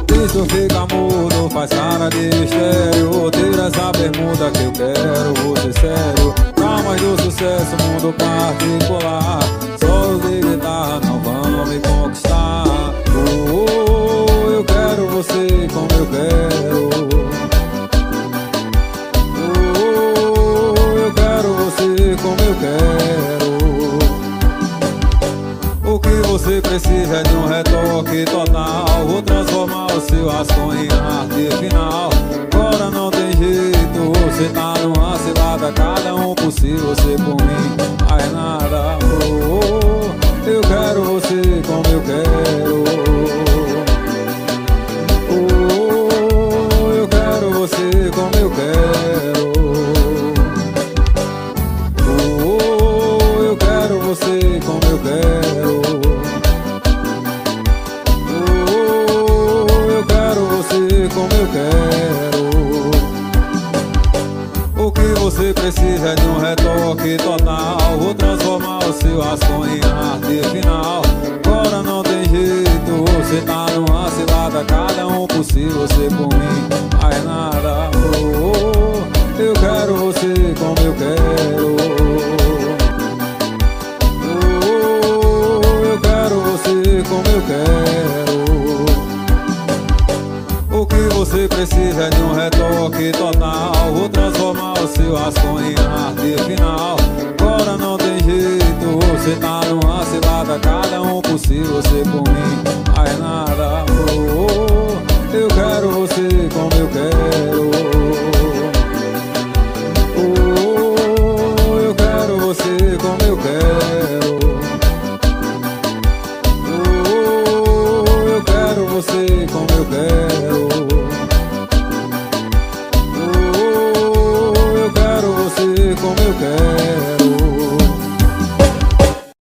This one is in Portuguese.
Isso fica mudo, faz cara de mistério. Tira essa bermuda que eu quero você sério. Pra mais do sucesso, mundo particular. Solos de guitarra não vão me conquistar. Eu quero você como eu quero. Eu quero você como eu quero. O que você precisa é de um retoque total. Vou transformar o seu rascunho em arte final. Agora não tem jeito, você tá numa cilada. Cada um por si, você por mim, mais nada. Eu quero você como eu quero. Eu quero você como eu quero. Eu quero você como eu quero. Eu quero você como eu quero. O que você precisa é de um retoque total. Vou transformar o seu rascunho em arte final. Agora não tem jeito, você tá numa cilada. Cada um por si, você por mim, mais nada. Eu quero você como eu quero. Eu quero você como eu quero. O que você precisa é de um retoque total. Vou transformar o seu rascunho em arte final. Agora não tem jeito, você tá numa cilada. Cada um por si, você por mim, mais nada. Eu quero você como eu quero. Eu quero você como eu quero. Eu quero você como eu quero. Eu quero você como eu quero.